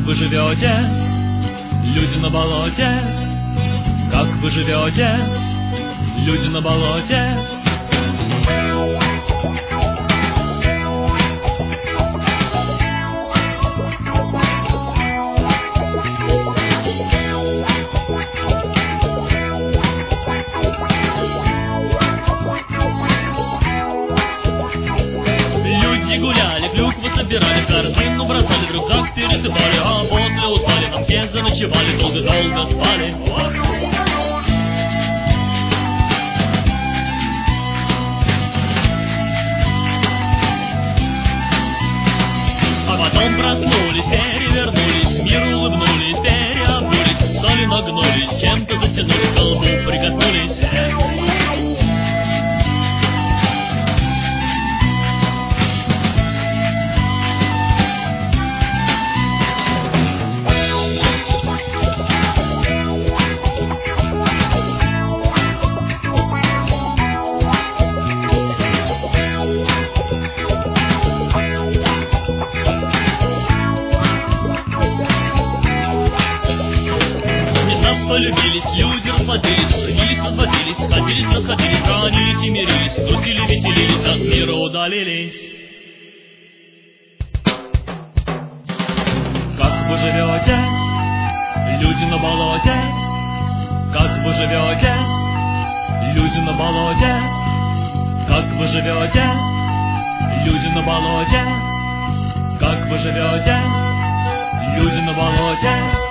вы живете, люди на болоте? Как вы живете, люди на болоте? Люди гуляли, клюкву собирали, в корзину бросали, в рюкзак пересыпали, а после устали, на все заночевали, долго-долго спали. А потом проснулись, перевернулись, миру улыбнулись, переобулись, соли нагнулись, чем-то затянулись, к колбу прикоснулись. Полюбились, люди расплодились, женились, разводились, сходились, расходились, ранились и мирились, крутили, веселились, от мира удалились. Как вы живете, люди на болоте? Как вы живете, люди на болоте? Как вы живете, люди на болоте? Как вы живете, люди на болоте?